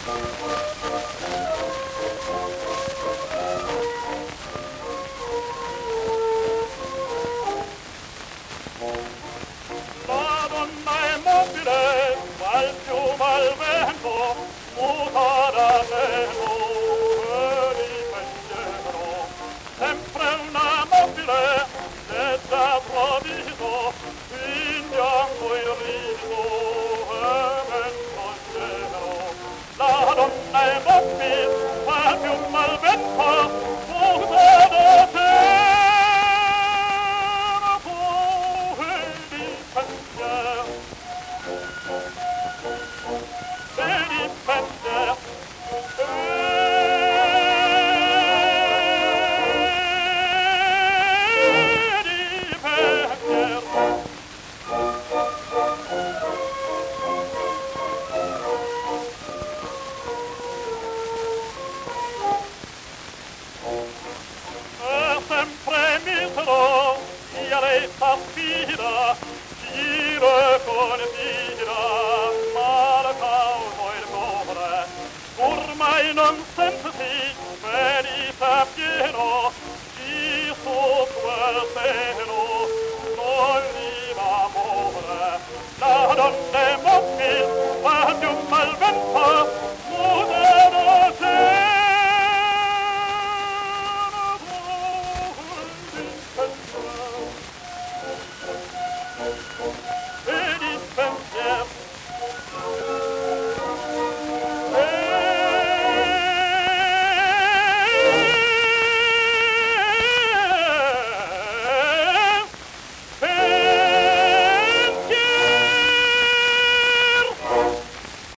La donna è mobile, ma il piume al vento, muta da meno e di pensiero. Sempre una mobile, leggia provviso, in bianco il riso e mezzo il cielo. La donna è mobile, ma il piume al vento, muta da meno. Sempre misero, sia lei s'affida, gira con tira, mal causo il povere, ormai non sentiti, felice pieno, chi su quel seno non gli va amore. La donna è mobile, va più mal vento,